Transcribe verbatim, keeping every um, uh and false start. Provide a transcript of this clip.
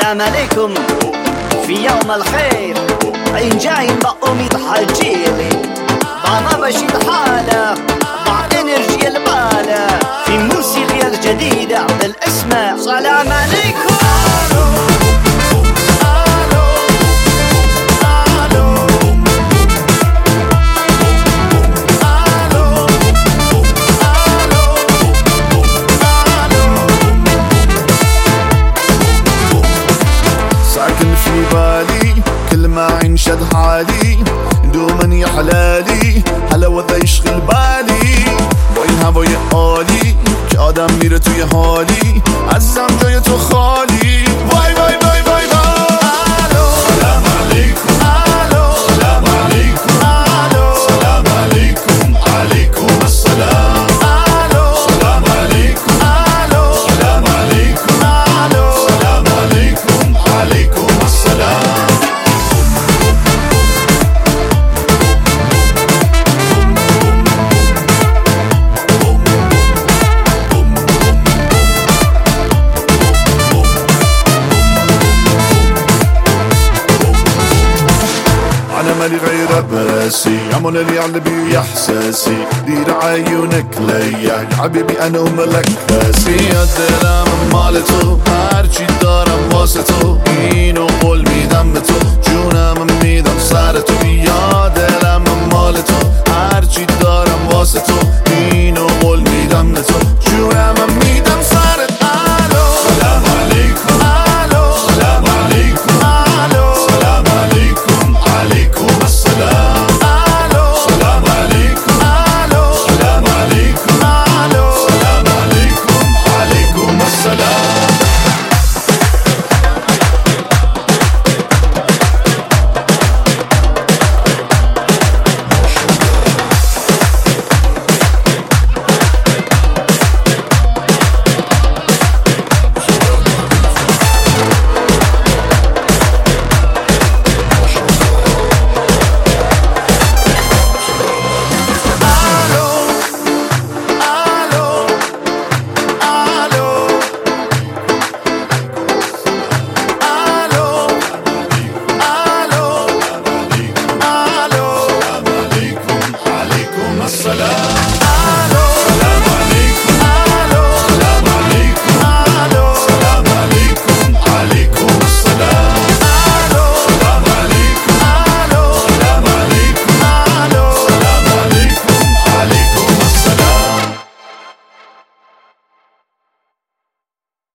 سلام عليكم في يوم الخير. عين جايين بأمي ضحجيلي بعض بشيد حالة بعض انرجي البالة في موسيقى الجديدة بالاسم سلام عليكم. ساكن في بالي كل ما عين شد حالي دوما يا حلالي حلاوة يشغل بالي با این هوای عالی که آدم میره توی حالی عزیزم جای تو خالی. وای وای وای وای وای سلام علیکم سلام علیکم سلام علیکم علیکم السلام سلام علیکم سلام علیکم سلام علیکم علیکم السلام. أنا مالي غير براسي عمل اللي على بي إحساسي دير عيونك ليا حبيبي أنا وملك راسي الدرام مالته